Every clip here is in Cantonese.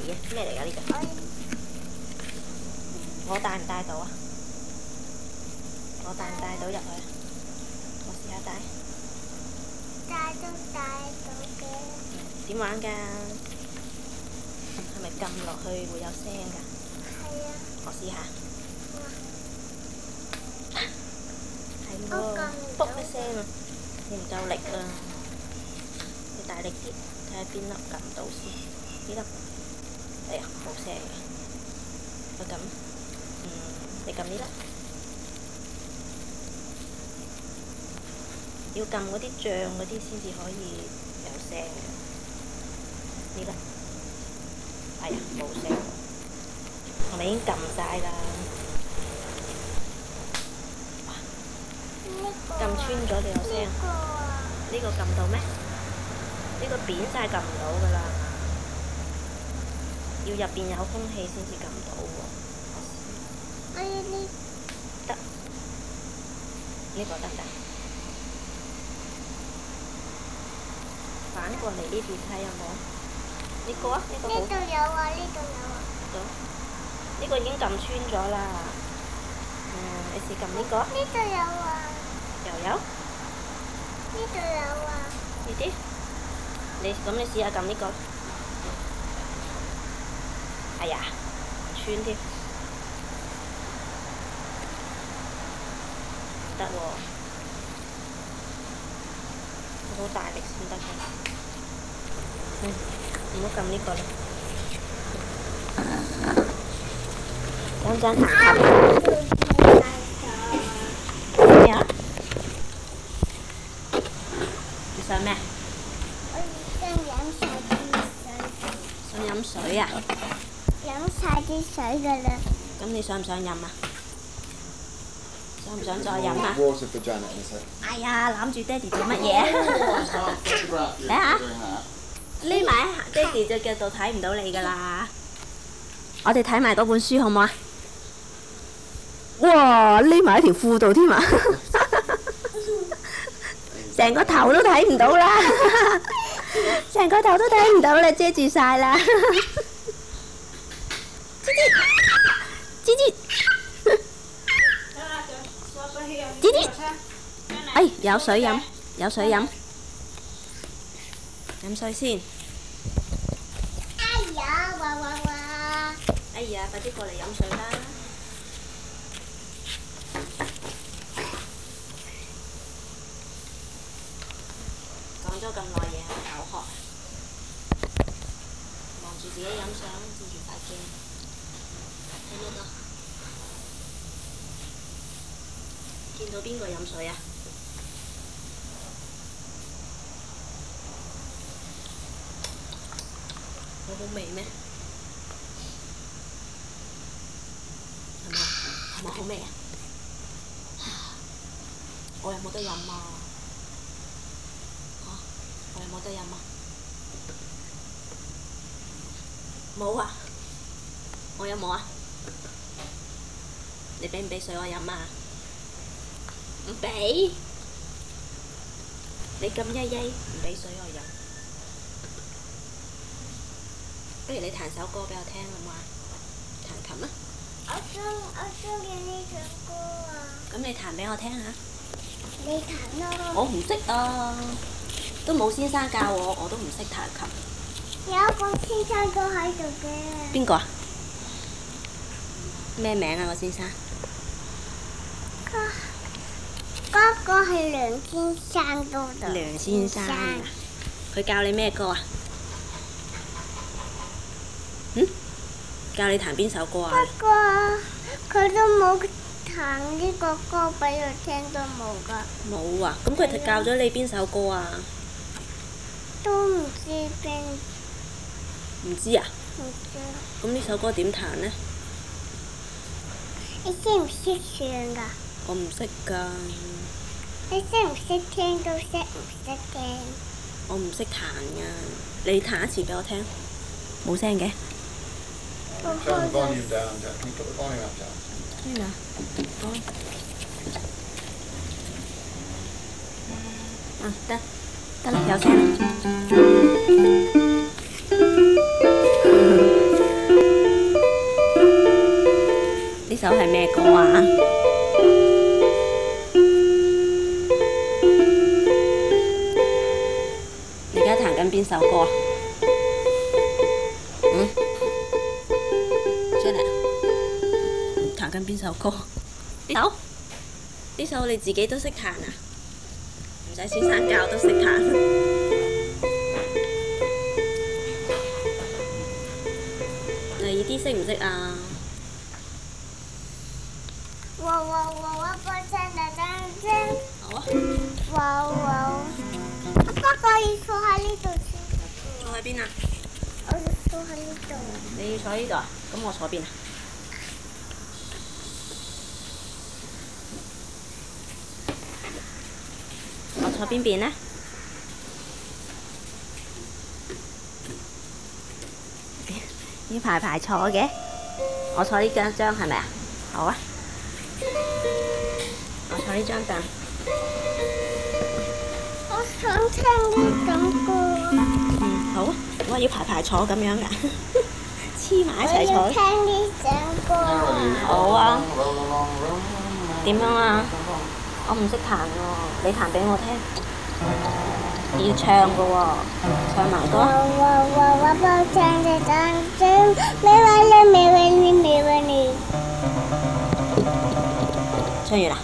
嘅，咩嚟㗎呢個？我帶唔帶到啊？我帶唔帶到入去啊？我試下帶。 帶都帶到嘅。 點玩㗎？係咪撳落去會有聲㗎？ 係啊。 我試下。係喎，卜一聲啊！你唔夠力啊！你大力啲，睇下邊粒撳到先。呢粒，哎呀，冇聲嘅。我撳，你撳呢粒。要撳嗰啲脹嗰啲先至可以有聲嘅。呢粒，哎呀，冇聲。我咪已經撳晒啦。撳穿咗就有聲。呢個撳到咩？呢個扁晒撳唔到㗎啦。要入邊有空氣先至撳到喎。 我要呢。 得。呢個得唔得？反過嚟呢邊睇有冇？呢個啊，呢個好。 呢度有啊，呢度有啊。 呢個已經撳穿咗啦。你試撳呢個？ 呢度有啊。 又有？ 呢度有啊。 呢啲？你試下撳呢個。哎呀，穿添。得喎。好大力先得嘅。唔好撳呢個啦。陣行咩啊？你想咩？ 我想飲晒啲水。 想飲水啊？ 飲晒啲水㗎啦。咁你想唔想飲啊？想唔想再飲啊？哎呀，攬住爹哋做乜嘢啊？睇下，匿埋喺爹哋隻腳度睇唔到你㗎啦。我哋睇埋嗰本書好唔好啊？哇！匿埋喺條褲度添啊！成個頭都睇唔到啦，成個頭都睇唔到啦，遮住晒啦。吱吱，吱吱，哎，有水飲，有水飲，飲水先。 哎呀，哇哇哇！ 哎呀，快啲過嚟飲水啦！講咗咁耐嘢，口渴，望住自己飲相，照住塊鏡，睇乜啊？見到邊個飲水啊？好好味咩？係咪好味啊？我有冇得飲啊？我有冇得飲啊？冇啊！我有冇啊？你俾唔俾水我飲啊？唔俾！你咁曳曳，唔俾水我飲。不如你彈首歌俾我聽好唔好啊？彈琴啊！ 我中意呢首歌啊！ 咁你彈俾我聽下。 你彈咯。 我唔識啊，都冇先生教我都唔識彈琴。 有一個先生都喺度嘅。 邊個啊？咩名啊？個先生？ 嗰個係梁先生嗰度。 梁先生啊！佢教你咩歌啊？教你彈邊首歌啊？ 不過佢都冇彈呢個歌俾我聽都冇㗎。冇啊！咁佢教咗你邊首歌啊？ 都唔知邊。 唔知啊？ 唔知。 咁呢首歌點彈呢？ 你識唔識唱㗎？ 我唔識㗎。 你識唔識聽都識唔識聽？ 我唔識彈㗎。你彈一次俾我聽。冇聲嘅。 Turn the volume down, Jack. Can you put the volume up, Jack? 邊啊？得啦，有聲啦。 緊邊首歌啊？Janet，彈緊邊首歌？呢首你自己都識彈啊？唔使先生教都識彈。第二啲識唔識啊？ 我幫襯大燈。 好啊。 哇！不過要坐喺呢度先。 坐喺邊啊？ 我要坐喺呢度。 你要坐呢度啊？咁我坐邊啊？我坐邊邊呢？要排排坐嘅。我坐呢張係咪啊？好啊。我坐呢張凳。 我想聽呢種歌。 好啊。我要排排坐咁樣㗎，黐埋一齊坐。 我要聽呢種歌。 好啊。點樣啊？我唔識彈喎，你彈俾我聽。要唱㗎喎，唱埋歌。 我幫襯大燈，美你。 唱完啦。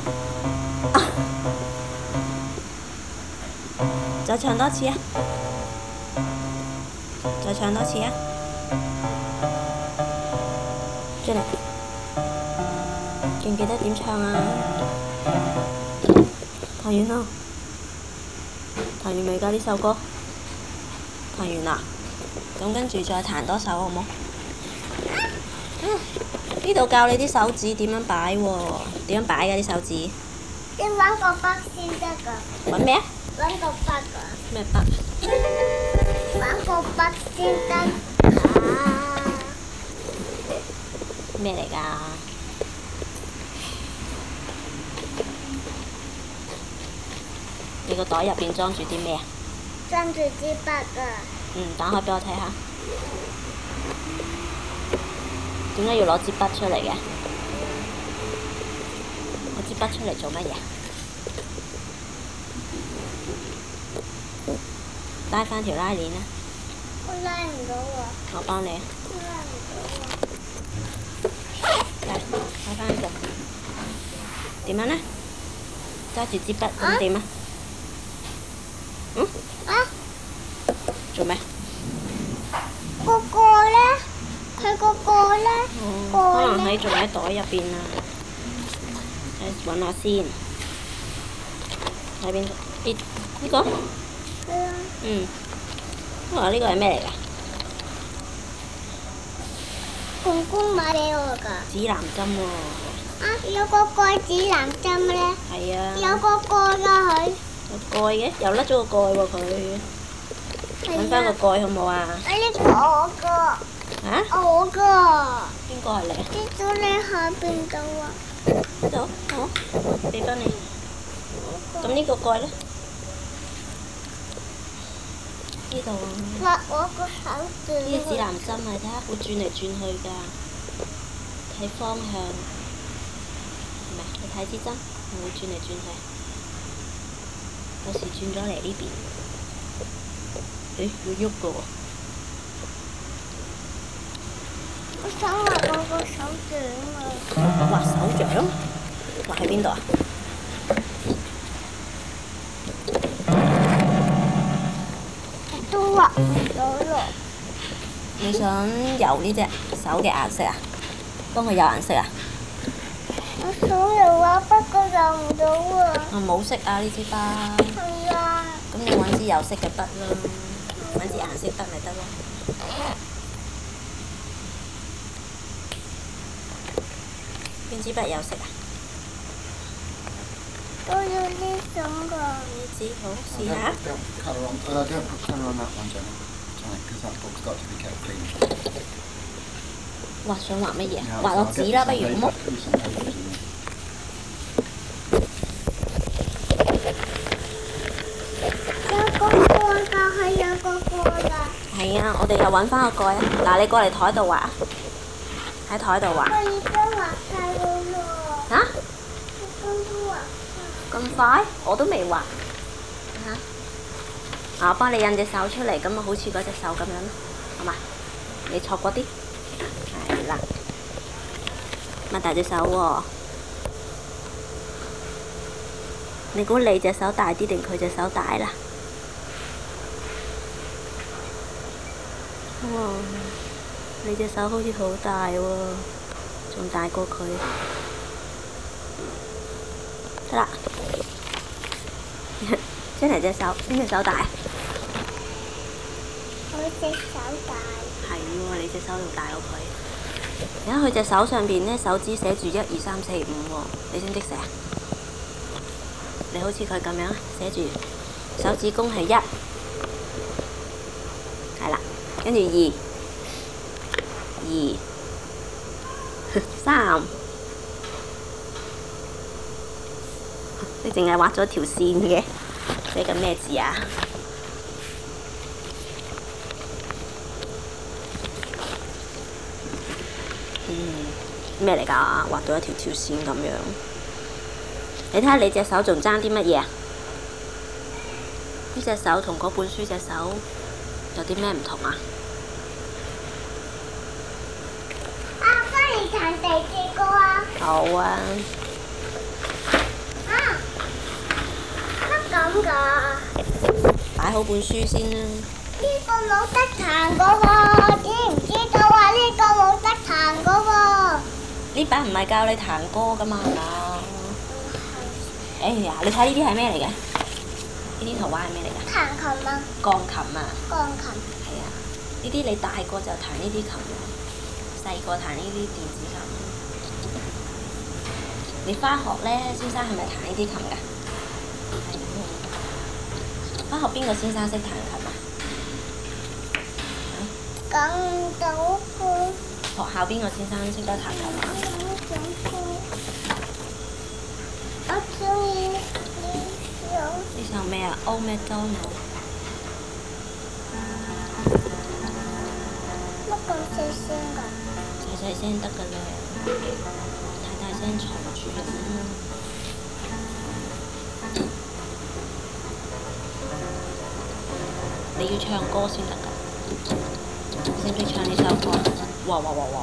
再唱多次啊！再唱多次啊 ！Janet， 記唔記得點唱啊？彈完啦，彈完未㗎呢首歌？彈完啦，咁跟住再彈多首好冇？呢度教你啲手指點樣擺喎？點樣擺㗎啲手指？ 要揾個筆先得㗎。 揾咩啊？ 揾個筆㗎。 咩筆？ 揾個筆先得。 咩嚟㗎？你個袋入邊裝住啲咩啊？ 裝住支筆㗎。 打開俾我睇下。點解要攞支筆出嚟嘅？攞支筆出嚟做乜嘢？拉翻條拉鏈啦。 我拉唔到喎。 我幫你啊。 拉唔到喎。 嚟，擺翻喺度。點樣呢？揸住支筆咁點啊？做咩？ 個蓋咧？佢個蓋咧？ 可能喺仲喺袋入邊啊！揾下先。喺邊度？呢個？ 係啊。 呢個係咩嚟㗎？ 公公買俾我㗎。 指南針喎。 有個蓋指南針咧。 係啊。 有個蓋㗎佢。 有蓋嘅，又甩咗個蓋喎佢。揾翻個蓋好冇啊？ 呢個我㗎。 啊？ 我㗎。 邊個係你啊？ 呢度你下邊度啊？ 呢度，好，俾翻你。咁呢個蓋咧？呢度啊。 畫我個手指。 呢啲指南針啊，睇下會轉嚟轉去㗎，睇方向。係咪？你睇支針，會轉嚟轉去。有時轉咗嚟呢邊。會喐㗎喎。 我想畫我個手掌啊！ 畫手掌？畫喺邊度啊？ 都畫唔到咯。 你想油呢隻手嘅顏色啊？幫佢油顏色啊？ 我想油啊，不過油唔到啊。 冇色啊呢支筆。 係啊。 咁你揾支有色嘅筆啦，揾支顏色筆咪得咯。邊支筆有色啊？ 我要呢種㗎。 呢支好，試下。 Don't put colour on that one, Janet, because that book's got to be kept clean. 畫想畫乜嘢？畫落紙啦，不如好冇？ 有個蓋㗎，係有個蓋㗎。 係啊，我哋又揾翻個蓋啊！嗱，你過嚟台度畫，喺台度畫。 我已經畫晒㗎咯。 嚇？ 我都畫晒。 咁快？我都未畫。嚇？ 我幫你印隻手出嚟，咁啊好似嗰隻手咁樣咯，好嘛？你錯嗰啲，係啦，擘大隻手喎。你估你隻手大啲定佢隻手大啦？哇！你隻手好似好大喎，仲大過佢。得啦，真係隻手，邊隻手大？ 我隻手大。 係喎，你隻手仲大過佢。而家佢隻手上邊咧，手指寫住1、2、3、4、5喎，你識唔識寫啊？你好似佢咁樣寫住手指公係1，係啦，跟住2、3，你淨係畫咗條線嘅，寫緊咩字啊？咩嚟㗎？畫到一條線咁樣。你睇下你隻手仲爭啲乜嘢啊？呢隻手同嗰本書隻手有啲咩唔同啊？ 不如彈第二個啊！ 好啊。 乜咁㗎？ 擺好本書先啦。 呢個冇得彈㗎喎，知唔知道啊？呢個冇得彈㗎喎。 呢版唔係教你彈歌㗎嘛，係嘛？哎呀，你睇呢啲係咩嚟嘅？呢啲圖畫係咩嚟㗎？ 彈琴啊！ 鋼琴啊！ 鋼琴。 係啊，呢啲你大個就彈呢啲琴嘅，細個彈呢啲電子琴。你返學咧，先生係咪彈呢啲琴㗎？返學邊個先生識彈琴啊？ 咁到個。 學校邊個先生識得彈琴啊？ 我中意呢首。 呢首咩啊 ？Old MacDonald。 乜咁細聲㗎？ 細細聲得㗎啦，太大聲嘈住人啦。你要唱歌先得㗎，識唔識唱呢首歌？哇！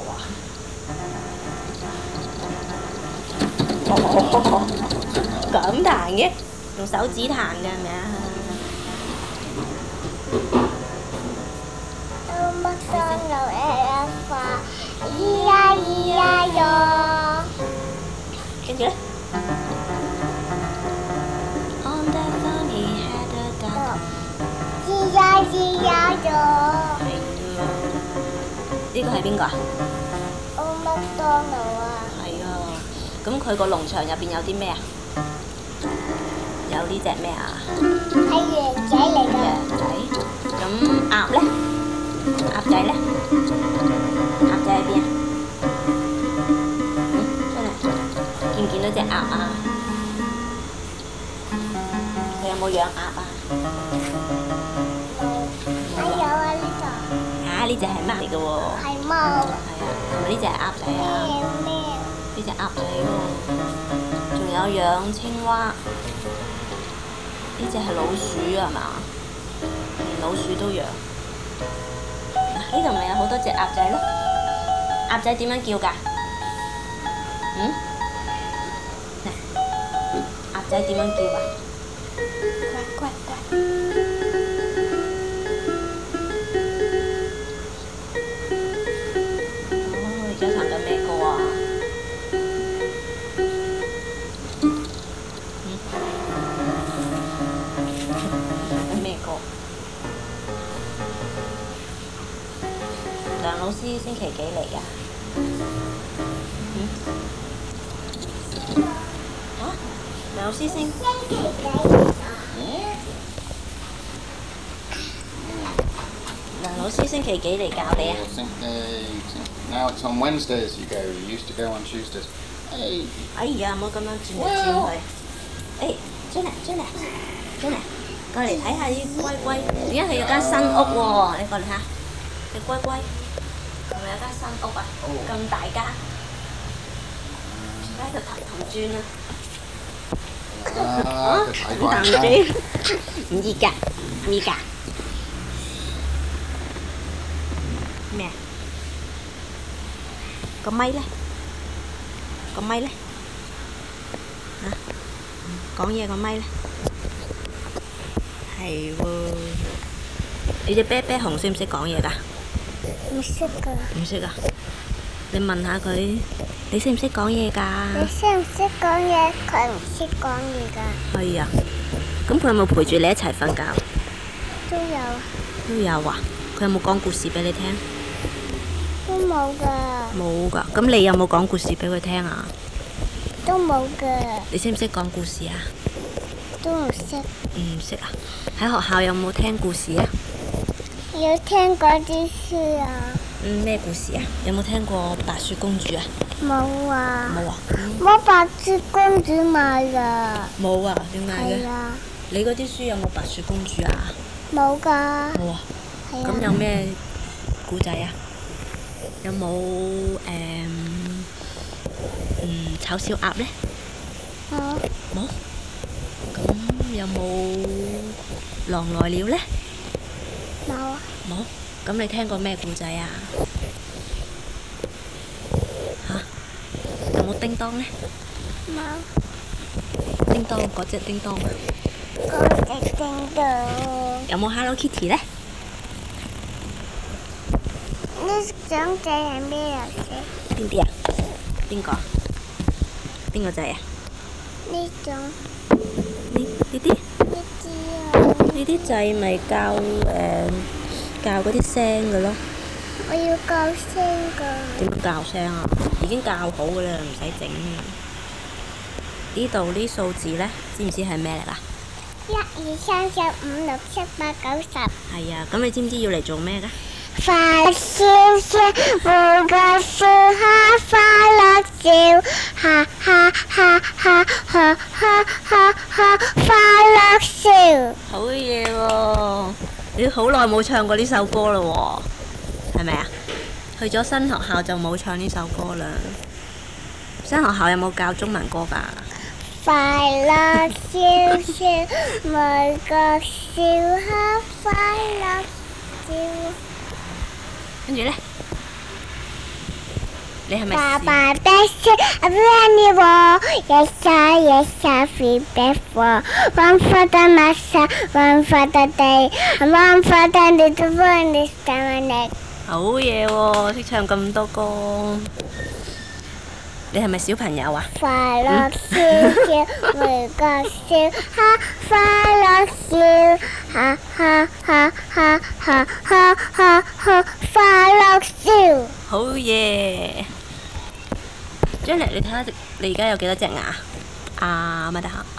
咁彈嘅，用手指彈嘅係咪啊？ 麥當勞花，咿呀咿呀喲。 跟住咧。On that farm he had a duck。 咿呀咿呀喲。 係啊。呢個係邊個啊？ 麥當勞啊。 係啊。咁佢個農場入邊有啲咩啊？有呢隻咩啊？ 係羊仔嚟㗎。 羊仔。咁鴨咧？鴨仔咧？鴨仔喺邊啊？出嚟，見唔見到隻鴨啊？佢有冇養鴨啊？ 有啊呢度。 啊！呢隻係乜嚟㗎喎？ 係貓。 係啊，係咪呢隻係鴨仔啊？ 咩？ 呢隻鴨仔喎，仲有養青蛙。呢隻係老鼠係嘛？連老鼠都養。呢度咪有好多隻鴨仔咯？鴨仔點樣叫㗎？鴨仔點樣叫啊？呱呱呱！哦，而家彈緊咩歌啊？咩歌？梁老師星期幾嚟㗎？梁老師星期幾？梁老師星期幾嚟教你啊 ？Now it's on Wednesdays you go. You used to go on Tuesdays. Hey. 哎呀，唔好咁樣轉嚟轉去。誒，進嚟，過嚟睇下啲龜龜。而家佢有間新屋喎，你過嚟睇下。隻龜龜係咪有間新屋啊？咁大間，喺度氹轉啊！ 啊，佢睇唔慣啦。 彈機，唔熱㗎，唔熱㗎。咩啊？個咪咧？個咪咧？嚇？講嘢個咪咧？係喎。你隻啤啤熊識唔識講嘢㗎？ 唔識㗎。 唔識啊？你問下佢，你識唔識講嘢㗎？ 你識唔識講嘢？佢唔識講嘢㗎。 係啊。咁佢有冇陪住你一齊瞓覺？ 都有。 都有啊。佢有冇講故事俾你聽？ 都冇㗎。 冇㗎。咁你有冇講故事俾佢聽啊？ 都冇㗎。 你識唔識講故事啊？ 都唔識。 唔識啊？喺學校有冇聽故事啊？ 有聽過啲書啊？ 咩故事啊？有冇聽過白雪公主啊？ 冇啊。 冇啊。 冇白雪公主買㗎。 冇啊？點解嘅？ 係啊。 你嗰啲書有冇白雪公主啊？ 冇㗎。 冇啊。 係啊。 咁有咩故仔啊？有冇炒小鴨呢？ 冇。 冇。咁有冇狼來了呢？ 冇啊。 冇。咁你聽過咩故仔啊？嚇？有冇叮當呢？ 冇。 叮當嗰隻叮當啊？ 嗰隻叮當。 有冇 Hello Kitty 呢？ 呢種仔係咩遊戲？ 邊啲啊？邊個？邊個仔啊？ 呢種。 呢啲？ 呢啲啊。 呢啲掣咪教嗰啲聲嘅咯。 我要教聲㗎。 點教聲啊？已經教好嘅啦，唔使整。呢度啲數字呢，知唔知係咩嚟㗎 ？1、2、3、4、5、6、7、8、9、10。 係啊，咁你知唔知要嚟做咩㗎？ 快笑笑，每個笑哈快樂笑，哈哈哈哈哈哈哈哈快樂笑。 好嘢喎！你好耐冇唱過呢首歌啦喎，係咪啊？去咗新學校就冇唱呢首歌啦。新學校有冇教中文歌㗎？ 快樂笑笑，每個笑哈快樂笑。 跟住呢，你係咪？ 爸爸的笑，阿爸你我，一下一下飛白火，玩法的馬莎，玩法的地，玩法的你都幫你上嚟。 好嘢喎！識唱咁多歌，你係咪小朋友啊？ 快樂笑笑，每個笑哈快樂笑，哈哈哈哈哈哈哈哈快樂笑。 好嘢！張力，你睇下你而家有幾多隻牙？啊，咪得下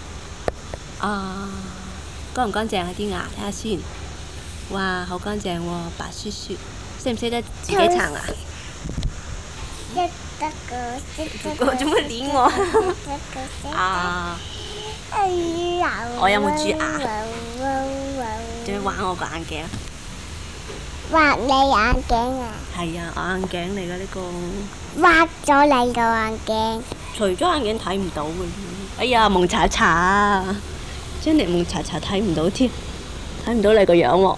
乾唔乾淨啊啲牙？睇下先。哇，好乾淨喎，白雪雪。識唔識得自己刷牙？ 識得㗎，識得㗎。 做乜捏我？啊！ 哎呀！ 我有冇蛀牙？做咩玩我個眼鏡？ 畫你眼鏡啊！ 係啊，眼鏡嚟㗎呢個。 畫咗你個眼鏡。 除咗眼鏡睇唔到嘅。哎呀，蒙查查啊！將你蒙查查睇唔到添，睇唔到你個樣喎。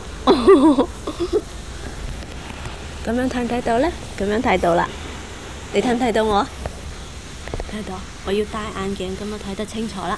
咁樣睇唔睇到呢？咁樣睇到啦。你睇唔睇到我？睇到。我要戴眼鏡咁我睇得清楚啦。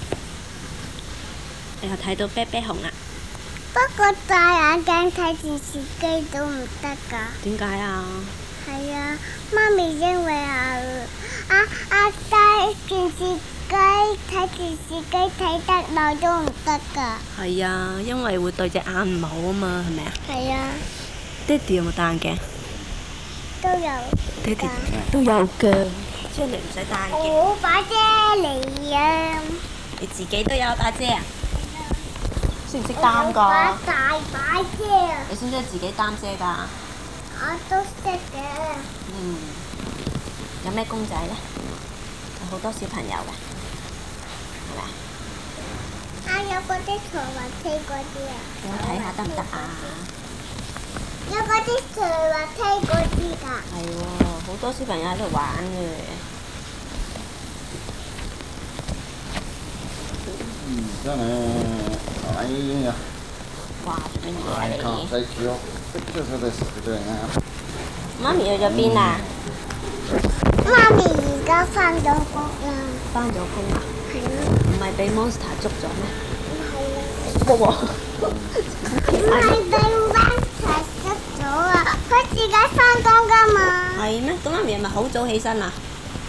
你又睇到啤啤熊啊？ 不過戴眼鏡睇電視機都唔得㗎。 點解啊？ 係啊，媽咪因為戴電視機睇電視機睇得耐都唔得㗎。 係啊，因為會對隻眼唔好啊嘛，係咪啊？ 係啊。 爹哋有冇戴眼鏡？ 都有。 爹哋都有㗎。即係你唔使戴眼鏡。 我把遮嚟啊！ 你自己都有把遮啊？識唔識擔㗎？ 把大把遮啊！ 你識唔識自己擔遮㗎？ 我都識嘅。 有咩公仔呢？有好多小朋友㗎，係咪啊？ 有嗰啲坐滑梯嗰啲啊！ 我睇下得唔得啊？ 有嗰啲坐滑梯嗰啲㗎。 係喎，好多小朋友喺度玩嘅。 真係，哎呀！ 哇！做乜嘢啊 I can't 你？ take your pictures of this if you're doing that. 媽咪去咗邊啊？ 媽咪而家翻咗屋啦。 翻咗工啊？ 係啊。 唔係俾 monster 捉咗咩？ 唔係啊。 哇！ 唔係俾 monster 捉咗啊！佢自己翻工㗎嘛。 係咩？咁媽咪係咪好早起身啊？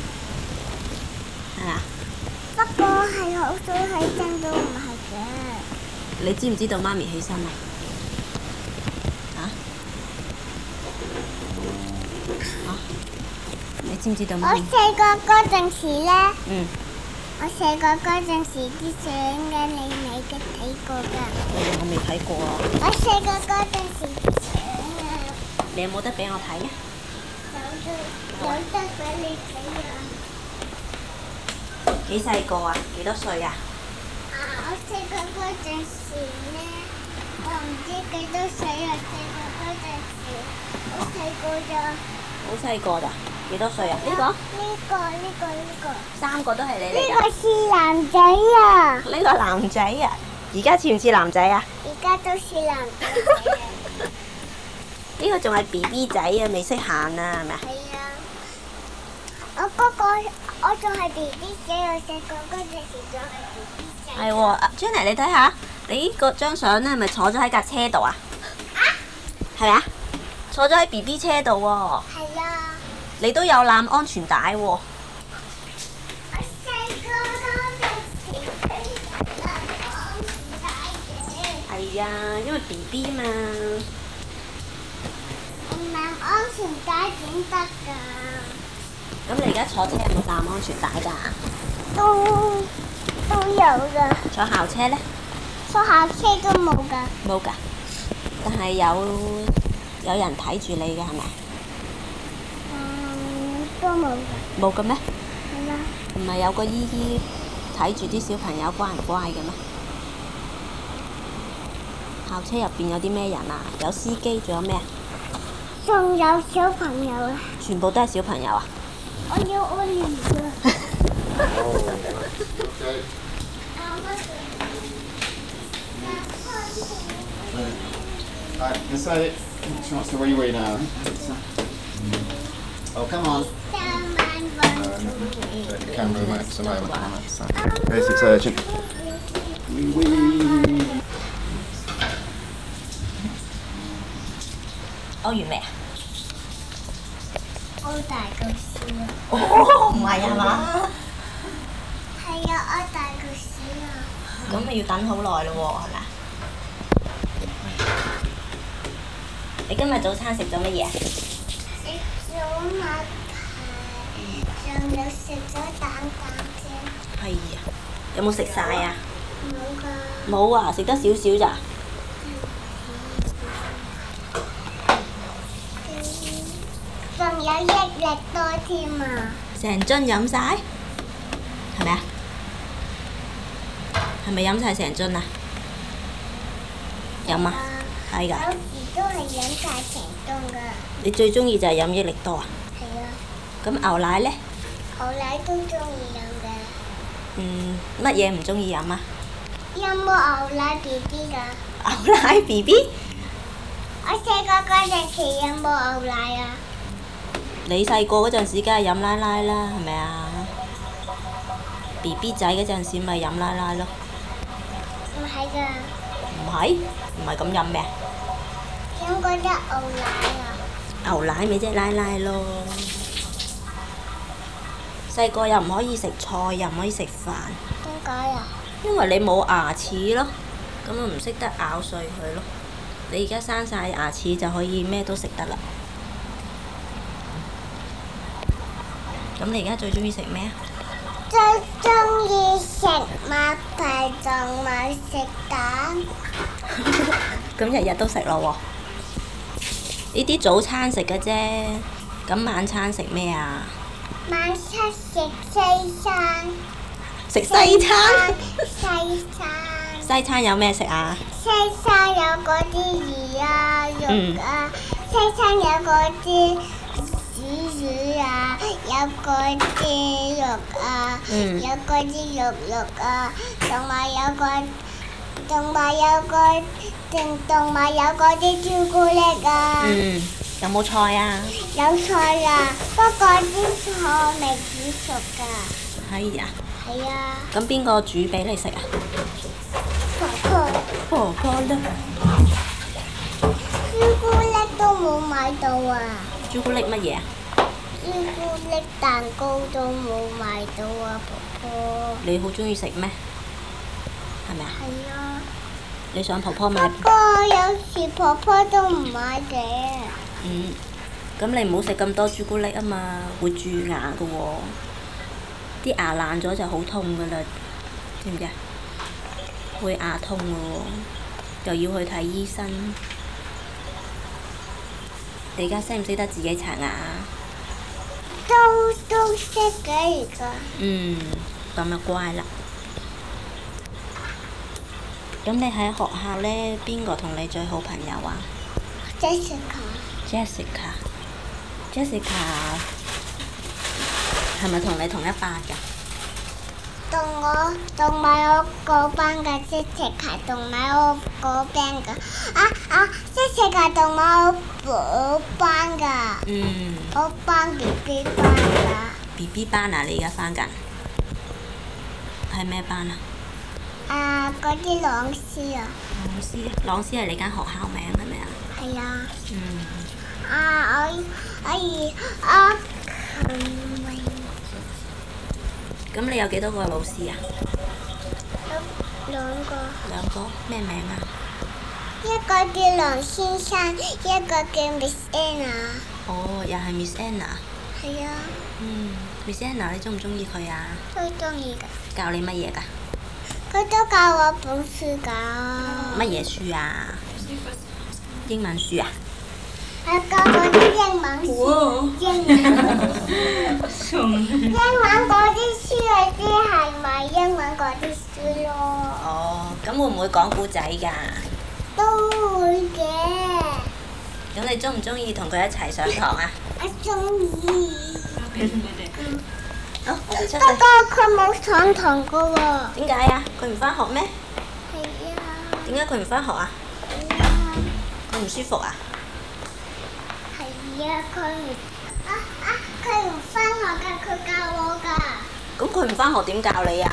係啊？ 不過係好早起身都唔係嘅。 你知唔知道媽咪起身啊？你知唔知道我媽咪？ 細個嗰陣時咧， 嗯， 我細個嗰陣時啲相嘅你未嘅睇過㗎。 我未睇過啊。 我細個嗰陣時啲相啊， 你有冇得俾我睇啊？ 有得俾你睇啊！ 幾細個啊？幾多歲啊？ 我細個嗰陣時咧，我唔知幾多歲啊！細個嗰陣時，我細個咋。 好細個咋？幾多歲啊？呢個？ 呢個。 三個都係你嚟㗎。 呢個是男仔啊！ 呢個男仔啊？而家似唔似男仔啊？ 而家都是男仔。 呢個仲係 BB 仔啊，未識行啊，係咪啊？ 係啊！我仲係 BB 仔，我細個嗰陣時仲係 BB 仔。 係喎，Jenny 你睇下，你呢個張相咧係咪坐咗喺架車度啊？係咪啊？坐咗喺 BB 車度喎。 係啊！ 你都有攬安全帶喎。 我細個嗰陣時攬安全帶嘅。 係啊，因為 BB 嘛。 唔攬安全帶點得㗎？ 咁你而家坐車有冇攬安全帶㗎？ 都有㗎。 坐校車咧？ 坐校車都冇㗎。 冇㗎。但係有人睇住你嘅係咪？ 都冇㗎。 冇嘅咩？ 係啦。 唔係有個姨姨睇住啲小朋友乖唔乖嘅咩？校車入邊有啲咩人啊？有司機，仲有咩啊？ 仲有小朋友啊！ 全部都係小朋友啊！ 我要屙尿㗎。 Okay. Right, this side. She wants to wee wee now. Oh, come on. Check the camera max a moment. Yes, it's urgent. Wee wee. 屙完未啊？ 好大個屎啊！ 哦，唔係啊嘛？ 係啊，我大個屎啊！ 咁咪要等好耐咯喎，係咪啊？你今日早餐食咗乜嘢？ 食咗麥皮，仲有食咗蛋撻啫。 係啊，有冇食晒啊？ 冇㗎。 冇啊，食得少少咋？ 仲有益力多添啊！ 成樽飲晒？係咪啊？係咪飲晒成樽啊？飲啊？係㗎。 有時都係飲晒成樽㗎。 你最中意就係飲益力多啊？ 係啊。 咁牛奶呢？ 牛奶都中意飲嘅。 嗯，乜嘢唔中意飲啊？ 有冇牛奶 BB 㗎？ 牛奶 BB？ 我細個嗰陣時有冇牛奶啊？ 你細個嗰陣時梗係飲奶奶啦，係咪啊？BB 仔嗰陣時咪飲奶奶咯。 唔係㗎。 唔係？唔係咁飲咩？ 飲嗰隻牛奶啊！ 牛奶咪即係奶奶咯。細個又唔可以食菜，又唔可以食飯。 點解啊？ 因為你冇牙齒咯，咁啊唔識得咬碎佢咯。你而家生晒牙齒就可以咩都食得啦。咁你而家最中意食咩啊？ 最中意食麥皮同埋食蛋。 咁日日都食咯喎。呢啲早餐食嘅啫，咁晚餐食咩啊？ 晚餐食西餐。 食西餐？ 西餐。 西餐有咩食啊？ 西餐有嗰啲魚啊、肉啊，西餐有嗰啲魚啊，有嗰啲肉啊，有嗰啲肉啊，同埋有嗰啲朱古力啊。 有冇菜啊？ 有菜啊，不過啲菜未煮熟㗎。 係啊。 係啊。 咁邊個煮俾你食啊？婆婆啦。 朱古力都冇買到啊！ 朱古力乜嘢啊？ 朱古力蛋糕都冇買到啊，婆婆。 你好中意食咩？係咪啊？ 係啊。 你想婆婆買？ 不過有時婆婆都唔買嘅。 咁你唔好食咁多朱古力啊嘛，會蛀牙㗎喎。啲牙爛咗就好痛㗎啦，知唔知啊？會牙痛㗎喎，又要去睇醫生。你而家識唔識得自己刷牙啊？ 都識嘅而家。 咁就乖啦。咁你喺學校呢，邊個同你最好朋友啊 ？Jessica 係咪同你同一班㗎？ 同埋我嗰班嘅 Jessica 同埋我嗰邊㗎。Jessica 同埋我班㗎。我班 BB 班㗎。 BB 班啊！你而家返緊？係咩班啊？ 嗰啲老師啊。 朗詩係你間學校名係咪啊？ 係啊。 咁你有幾多個老師啊？ 兩個。 咩名啊？ 一個叫梁先生，一個叫 Miss Anna。 哦，又係 Miss Anna。 係啊。 Miss Anna 你中唔中意佢啊？ 都中意㗎。 教你乜嘢㗎？ 佢都教我本書㗎。 乜嘢書啊？英文書啊？ 教我啲英文書。英文嗰啲書嗰啲係咪英文嗰啲書咯？ 哦，咁會唔會講故仔㗎？ 都會嘅。 咁你中唔中意同佢一齊上堂啊？ 我中意。 好，我哋出去。 不過佢冇上堂㗎喎。 點解啊？佢唔返學咩？ 係啊。 點解佢唔返學啊？ 係啊。 佢唔舒服啊？ 係啊，佢唔返學㗎，佢教我㗎。 咁佢唔返學點教你啊？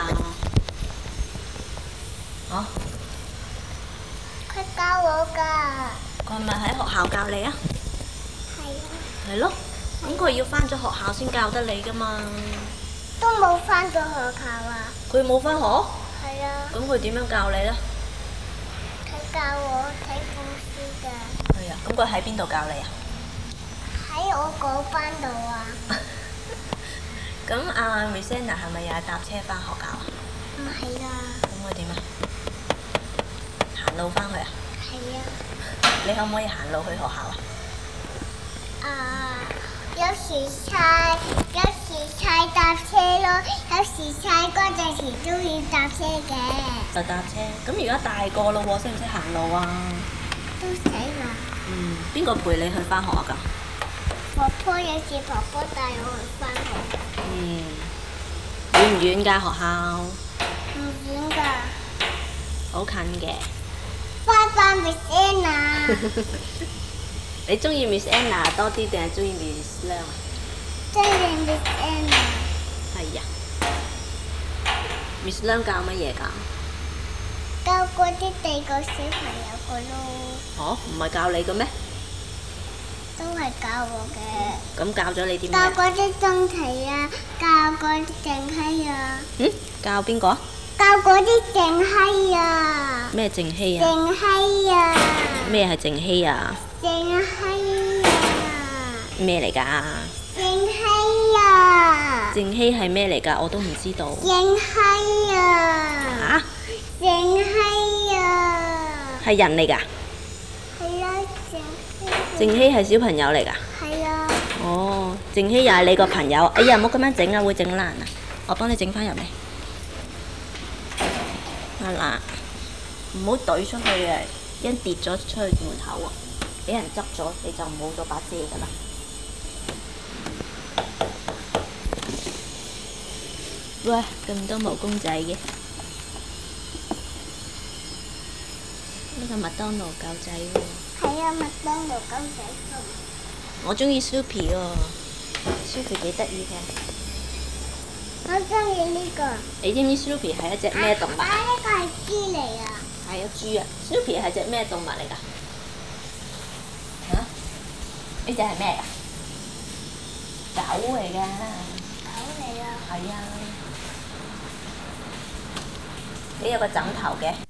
佢教我㗎。 佢係咪喺學校教你啊？ 係啊。 係咯，咁佢要返咗學校先教得你㗎嘛。 都冇返到學校啊。 佢冇返學？ 係啊。 咁佢點樣教你呢？ 佢教我睇本書㗎。 係啊，咁佢喺邊度教你啊？ 喺我嗰班度啊。 咁阿 Miss Anna 係咪又係搭車返學校啊？ 唔係啊。 咁佢點啊？行路返去啊？ 係啊。 你可唔可以行路去學校啊？ 有時踩搭車咯，有時踩嗰陣時都要搭車嘅。 就搭車。咁而家大個咯喎，識唔識行路啊？ 都識啦。 邊個陪你去返學啊？咁？ 婆婆有時婆婆帶我去返學。 遠唔遠㗎學校？ 唔遠㗎。 好近嘅。 拜拜 Miss Anna。 你中意 Miss Anna 多啲定係中意 Miss Leung 啊？ 中意 Miss Anna。 係啊。Miss Leung 教乜嘢㗎？ 教嗰啲第個小朋友個咯。 唔係教你嘅咩？ 都係教我嘅。 咁教咗你啲咩？ 教嗰啲中題啊，教嗰啲正閪啊。 教邊個？ 教嗰啲正閪啊。 咩正閪啊？ 正閪啊。 咩係正閪啊？ 正閪啊。 咩嚟㗎？ 正閪啊。 正閪係咩嚟㗎？我都唔知道。 正閪啊。正閪啊。 係人嚟㗎？ 係啊， 正閪係小朋友嚟㗎？ 係啊。 正熙又係你個朋友。哎呀，唔好咁樣整啊，會整爛啊！我幫你整翻入嚟。嗱，唔好懟出去啊！一跌咗出去門口啊，俾人執咗你就冇咗把遮㗎啦。 哇！咁多毛公仔嘅，呢個麥當勞狗仔喎。 係啊，麥當勞狗仔餸。 我中意 Snoopy 喎，Snoopy 幾得意嘅。 我中意呢個。 你知唔知 Snoopy 係一隻咩動物？ 呢個係豬嚟啊！ 係啊，豬啊！Snoopy 係隻咩動物嚟㗎？嚇？呢隻係咩㗎？狗嚟㗎。 狗嚟啊！ 係啊。你有個枕頭嘅。